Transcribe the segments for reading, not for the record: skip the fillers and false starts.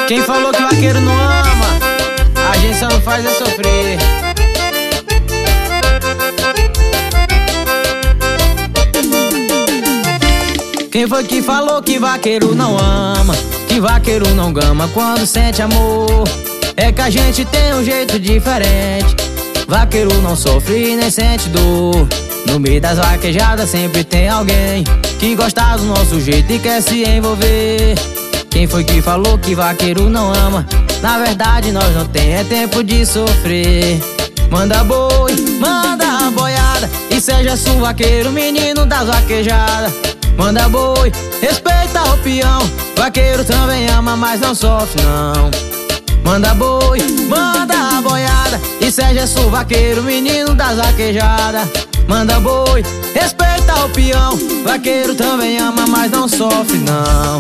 Quem falou que vaqueiro não ama, a gente só não faz é sofrer. Quem foi que falou que vaqueiro não ama, que vaqueiro não gama quando sente amor? É que a gente tem um jeito diferente. Vaqueiro não sofre nem sente dor. No meio das vaquejadas sempre tem alguém que gosta do nosso jeito e quer se envolver. Quem foi que falou que vaqueiro não ama? Na verdade nós não tem é tempo de sofrer. Manda boi, manda boiada, e seja su vaqueiro, menino das vaquejadas. Manda boi, respeita o peão, vaqueiro também ama, mas não sofre não. Manda boi, manda boiada, e seja su vaqueiro, menino das vaquejadas. Manda boi, respeita o peão, vaqueiro também ama, mas não sofre não.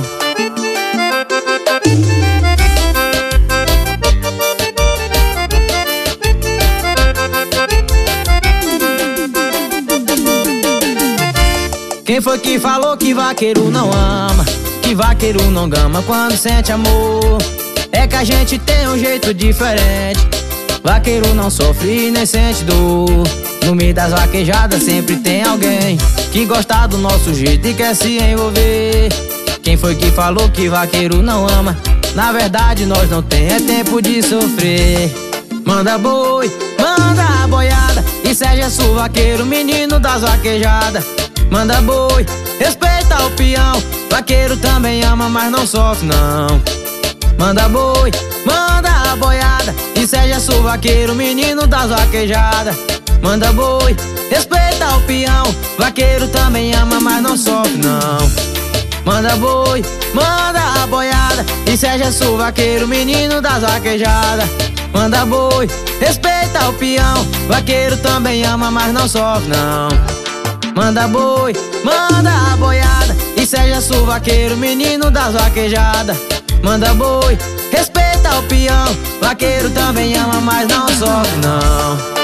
Quem foi que falou que vaqueiro não ama, que vaqueiro não gama quando sente amor? É que a gente tem um jeito diferente. Vaqueiro não sofre nem sente dor. No meio das vaquejadas sempre tem alguém que gosta do nosso jeito e quer se envolver. Quem foi que falou que vaqueiro não ama? Na verdade nós não tem é tempo de sofrer. Manda boi, manda boiada, e seja su vaqueiro, menino das vaquejadas. Manda boi, respeita o peão, vaqueiro também ama, mas não sofre não. Manda boi, manda boiada, e seja su vaqueiro, menino das vaquejadas. Manda boi, respeita o peão, vaqueiro também ama, mas não sofre não. Manda boi, manda boiada, e seja su vaqueiro, menino das vaquejadas. Manda boi, respeita o peão, vaqueiro também ama, mas não sofre não. Manda boi, manda boiada, e seja su vaqueiro, menino das vaquejadas. Manda boi, respeita o peão, vaqueiro também ama, mas não sofre não.